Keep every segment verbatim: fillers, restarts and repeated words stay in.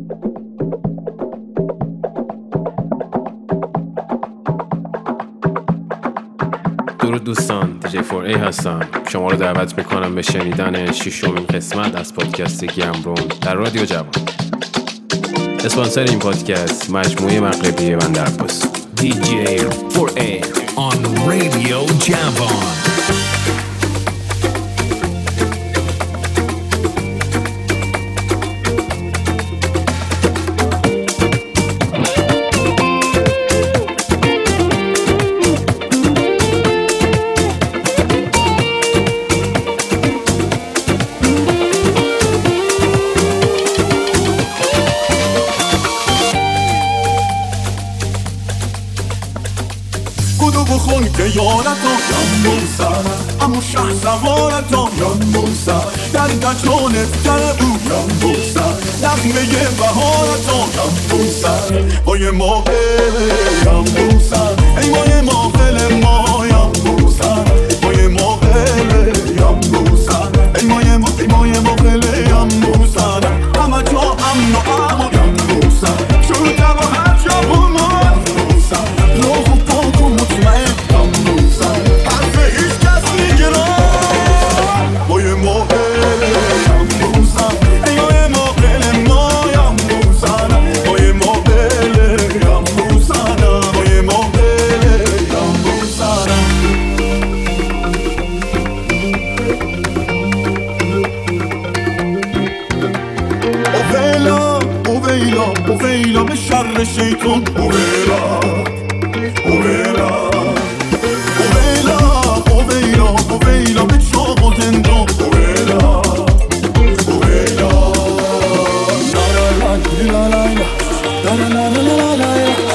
درود دوستان، دی جی فور ای هستم. شما رو دعوت میکنم به شنیدن ششمین قسمت از پادکست گمرون در رادیو جوان. اسپانسر این پادکست مجموعه مغربی بندرعباس. دی جی فور ای on Radio Javon. یارتو یاموسا اما شهر سوارتو یاموسا در دچانت کربو یاموسا نغمه بهارتو یاموسا بای ماه یاموسا ای ماه ماهل ما یاموسا بای ماه یاموسا ای ماه ماه ای ماه ماهل یاموسا همه جا امن و امان یاموسا شروع و هر جا بوما یاموسا روح و پاک و مطمئن اویلا به شر شیطان اویلا اویلا اویلا اویلا اویلا به چاق و دندان اویلا اویلا لا لا لا لا لا لا لا لا لا لا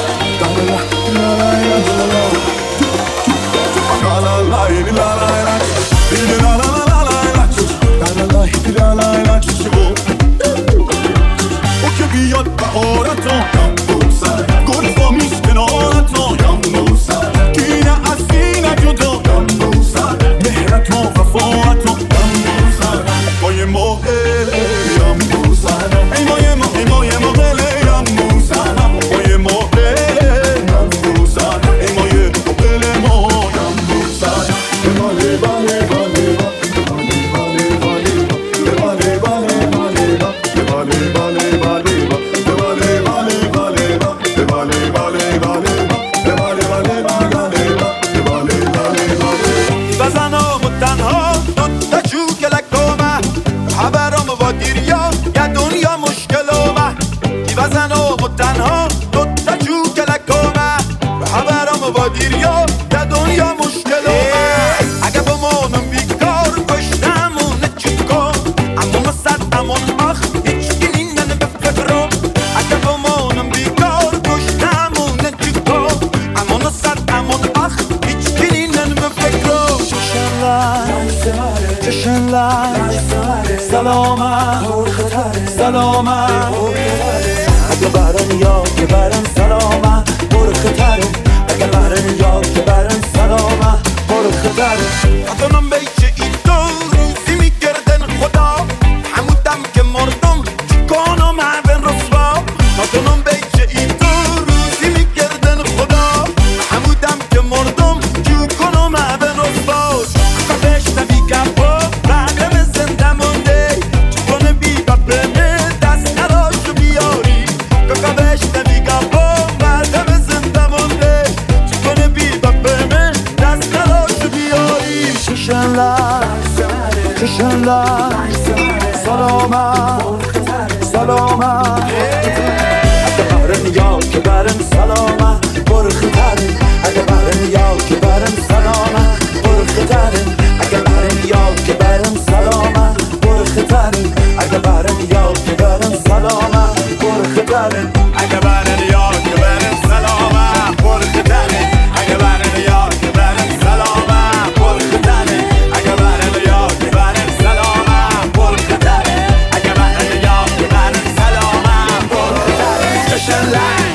بیاد بهارتو یاموسا گل با میشکنارتو یاموسا کینه از سینه جدا یاموسا مهرتو وفاعتو یاموسا بای ماه یاموسا ای ماه ماه ای ماه ماهل یاموسا بای ماه یاموسا ای ماه ماهل ما یاموسا باله باله باله باله باله باله باله باله تنها دو تا جو کلکومه به خبرم با دیریا در دنیا مشکلومه اگه با مانم بیکار پشتمونه چیکار امون صد امون آخ هیچ گینن به فکرم اگه با مانم بیکار پشتمونه چیکار امون صد امون آخ هیچ گینن به فکرم چشنلای چشنلای سلامت سلامت اگه برن یا که برن سلامه برو خطره اگه برن یا که برن سلامه برو خطره اتونم بیچه این دو روزی میگردن خدا همودم که مردم چکنم هون رسوا اتونم بیچه این دو روزی میگردن خدا همودم که مردم چکنم هون رسوا کبش نبی کپا بعدم زنده مونده چکنه بی بپنه دست نراشو بیاری کاکاش نمیگم با مردم زنده مونده چکنه بی بپنه دست نراشو بیاری چشن لای چشن لای سلامت سلامت اگه برن یا که برن سلامت برو خطره اگه برن یا که برن سلامت برو خطره اگه برن یا که برن سلامت برو خطره اگه برن یا که برن سلامت برو خطره اگه برن یا که برن سلامت برو خطره اگه برن یا که برن سلامت برو خطره اگه برن یا که برن سلامت برو خطره اگه برن یا که برن سلامت برو خطره چشن لنگ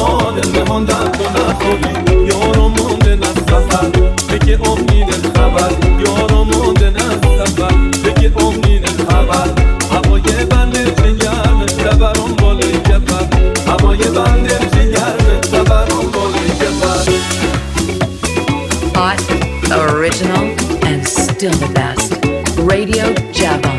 ما دل بهان درد و نخوری یارو مونده از سفر بگه امید خبر یارو مونده از سفر بگه امید خبر هوای بنده چه گرمه دبرم بالای گفر هوای بنده چه گرمه دبرم بالای گفر Hot, original, and still the best. Radio Javon.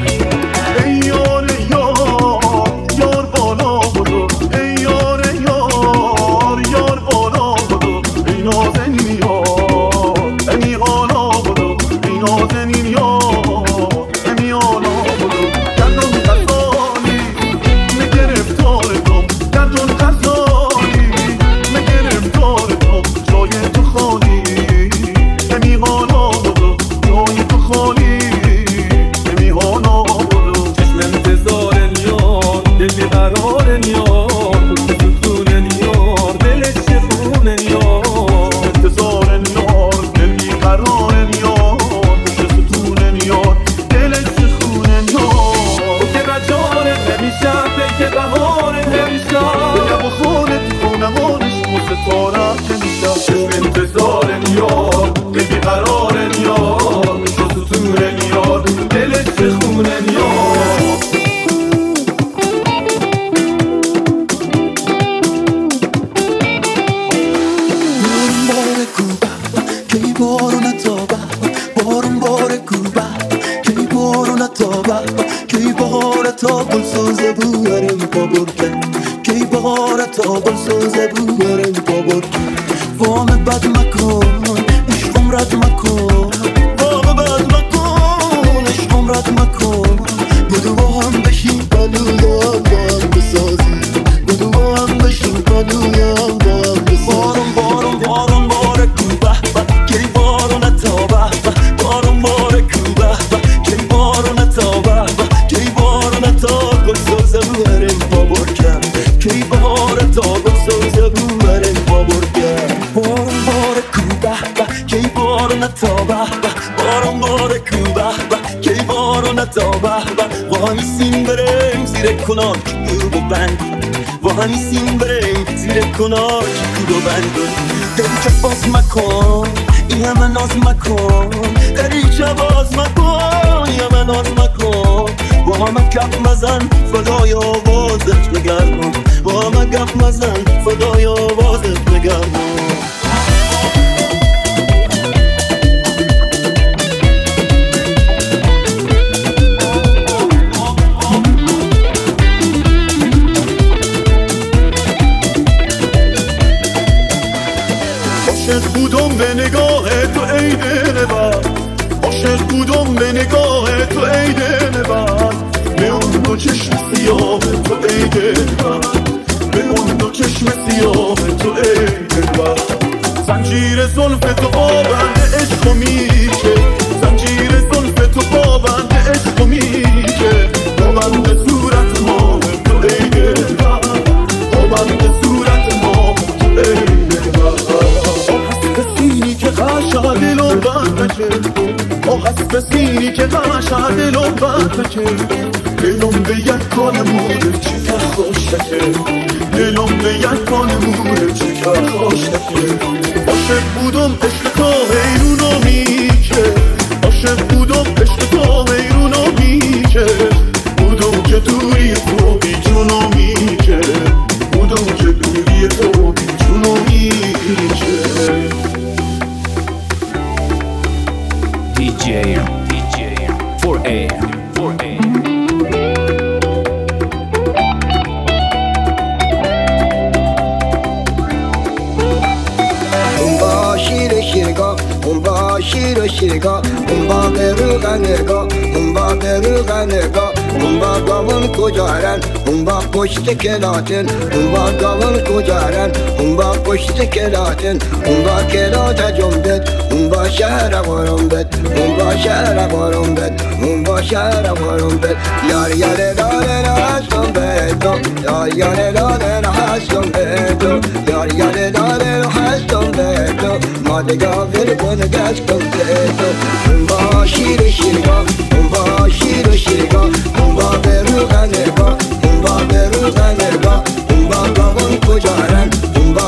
کلاتن اون با گاون کجارن اون با پشت کلاتن اون با کلات جنبت اون با شهر قرم بد اون با شهر قرم بد اون با شهر قرم بد یار یار داره نهاشم بدو یار یار داره نهاشم بدو یار یار داره نهاشم بدو ما دیگه ول کن گشتم بدو اون با شیر شیرگا اون با شیر شیرگا اون با برو غنگا اون با برو غنگا اون با گاون کجارن اون با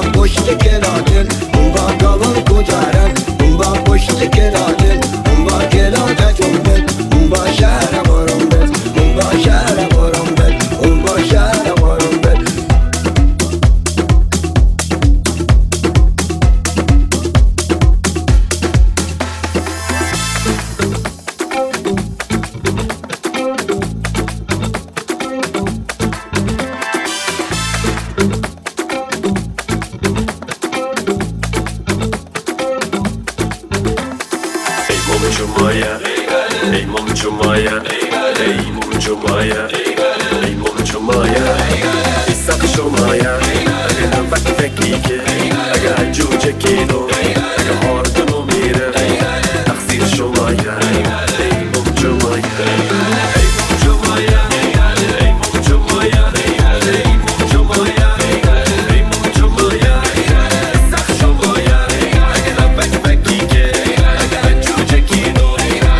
Maya, ey Muncho Maya, ey Muncho Maya, Isak Shomaya, aga nafak fekike, aga juje kido, aga hordunu mire, taksir Shomaya, ey Muncho Maya, ey Muncho Maya, ey Muncho Maya, ey Muncho Maya, ey Muncho Maya, Isak Shomaya, aga nafak fekike, aga juje kido.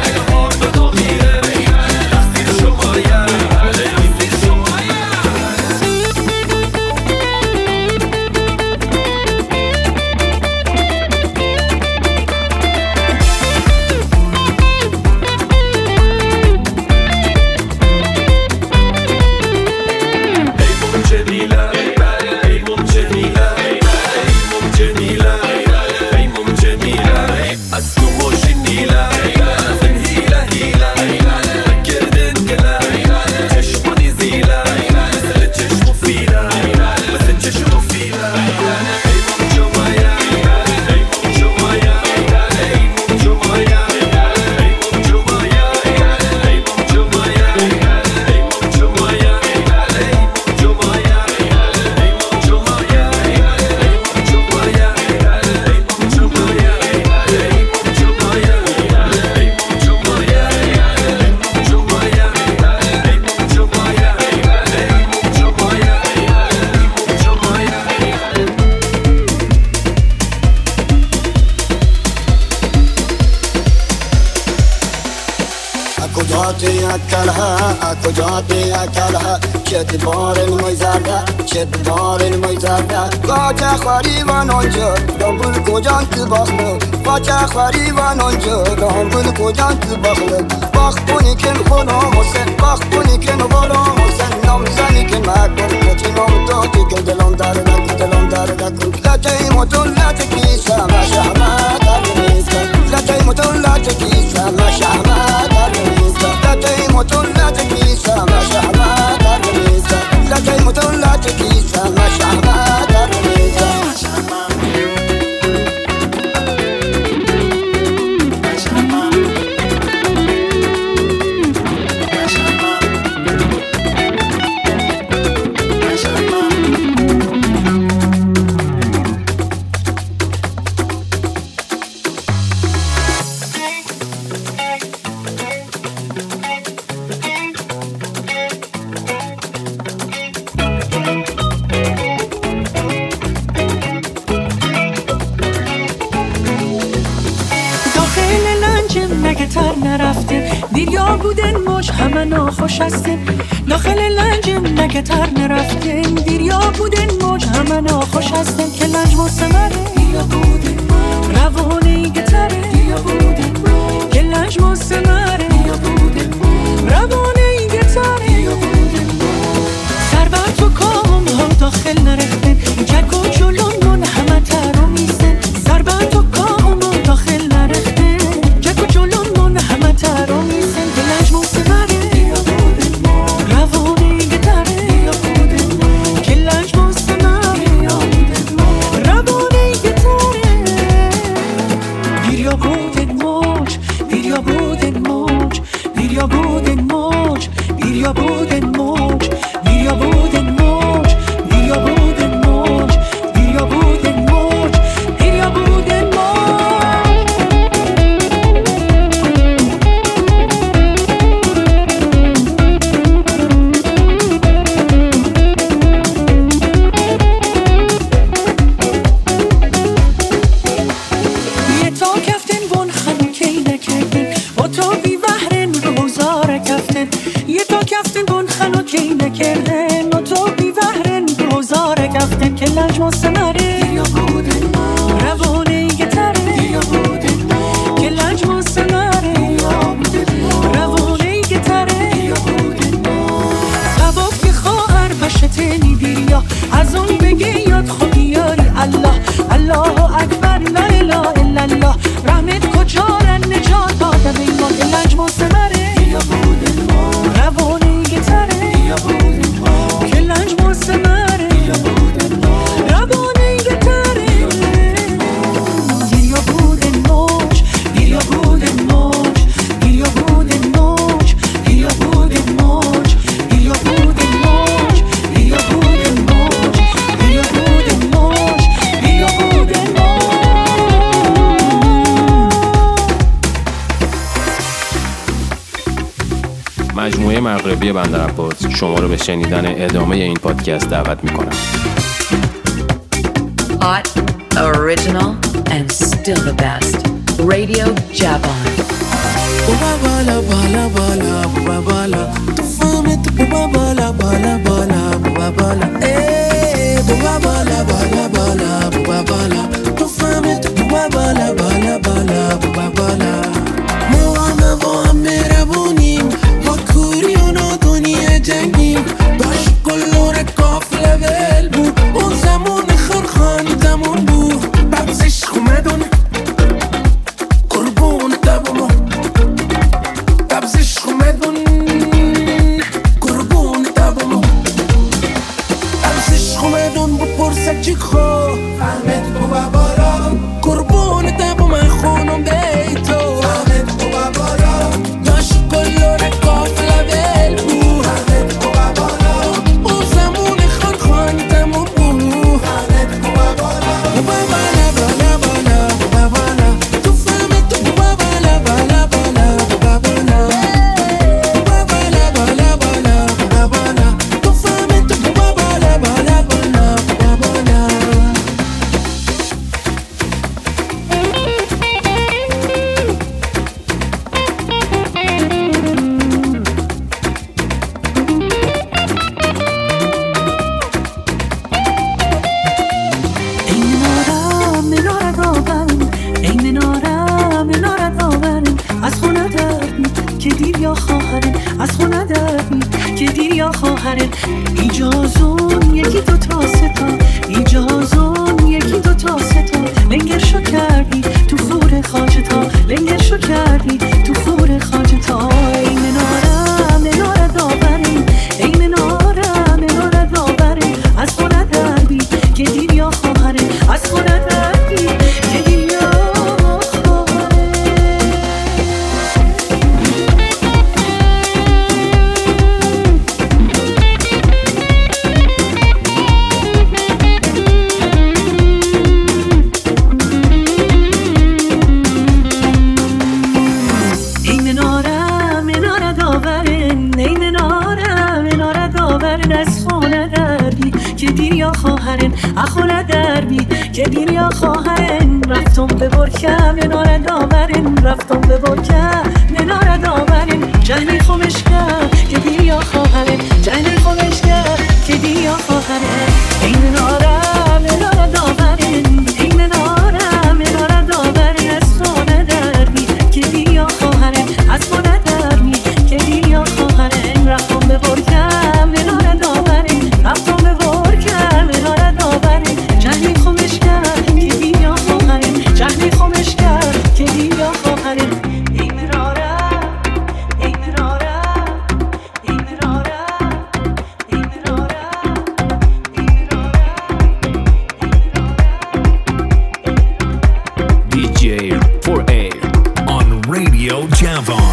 چت بارن میزرده چت بارن میزرده باچه خوری و نانجا دنبول کجان تو بخلو باچه خوری و نانجا دنبول کجان تو بخلو باخ بونی کن خونم حسن باخ بونی کن خونم حسن نام زنی کن مکن کچی نام داتی کن دلم درده کن دلم درده کن لطه موتون لطه کیسه مشهمه در میزکن لطه موتون لطه کیسه مشهمه در میزکن لطه موتون لطه کیسه مشهمه در میزکن لطه موتون لطه کیسه مشهمه در میزکن خوش هستیم داخل لنجم نگه تر نرفتیم دیریا بودن موج همه ناخوش هستیم که لنج مستمره دیریا بودن روانی گتره دیریا بودن که لنج مستمره دیریا بودن روانی گتره دیریا بودن سربت و کام ها داخل نرفتیم جک و جلومون همه تر و میستیم سربت و کام ها داخل نرفتیم جک و جلومون همه تر و میستیم که لنج مستمره مجموعه مغربی بندرعباس شما رو به شنیدن ادامه این پادکست دعوت میکنم. Hot, original, and still the best. Radio Javon. Booba bala bala bala, booba bala. Tu fame tu booba bala bala bala, booba bala. Eh, booba bala bala bala, booba bala. Tu fame tu booba bala bala bala, booba bala. موامه با هم مهربونیم با کوری و نادونی جنگیم باش گلور کافله ول بود اون زمان خرخانی دمون بود ببزش خومدون قربون دبمو ببزش خومدون قربون دبمو ببزش خومدون بپرسه چی خو فهمت بو بابارا قربون دبو من خونم دیتو ایجازون یکی دو تا ستا ایجازون یکی دو تا ستا لنگرشو کردی تو خور خاجتا لنگرشو کردی تو خور خاجتا ای منارم منار داوریم ای منارم منار داوریم از خونه دربی که دیر یا خواهره از خونه دربی که دیر یا اخونه دربی که دیر یا خواهرن رفتم به برکم منار داورن رفتم به برکم منار داورن جهنی خمش کرد که دیر یا خواهرن جهنی خمش کرد که دیر یا خواهرن ای منارم منار داورن ای منارم منار داورن از خونه دربی که دیر یا خواهرن از خونه دربی که دیر یا خواهرن رفتم به برکم منار داورن رفتم به برکم منار داورن جهنی خمش کرد که دیر یا خواهرن جهنی خمش کرد که دیر یا خواهرن ای منارم ای منارم ای منارم ای منارم ای منارم دی جی فور ای on Radio Javon.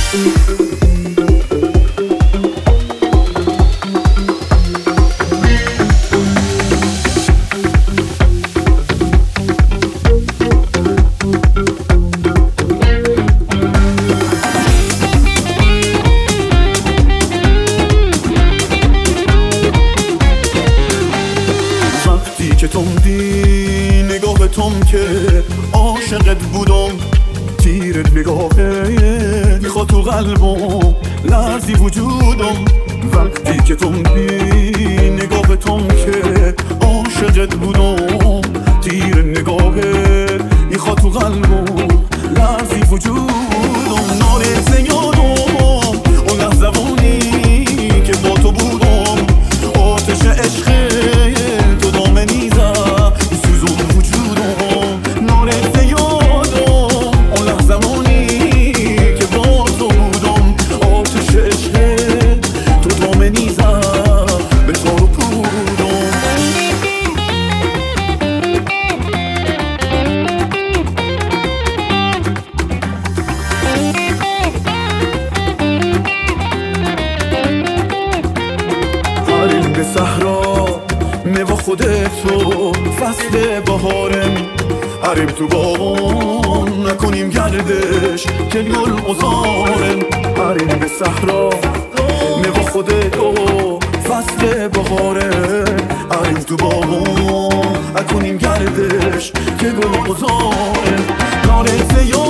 عاشقت بودم تیر نگاهه میخواد تو قلبم لرزی وجودم وقتی که تو بی نگاه توم که عاشقت بودم تیر نگاهه میخواد تو قلبم لرزی وجودم نارت یادم اون لحظوانی که با تو بودم آتش عشق تو دامه نیزه سوزون وجودم نارت یادم اون لحظوانی که با تو بودم آتش عشق تو دامه نیزه به تارو پودم حریم به صحرا میوه خودتو فصل بهارم حریم تو باغون نکنیم گردش که گل ازارم حریم به صحرا خودتو فصل بخاره اریم تو باغون اکنیم گردش که گل بزاره کار سیاه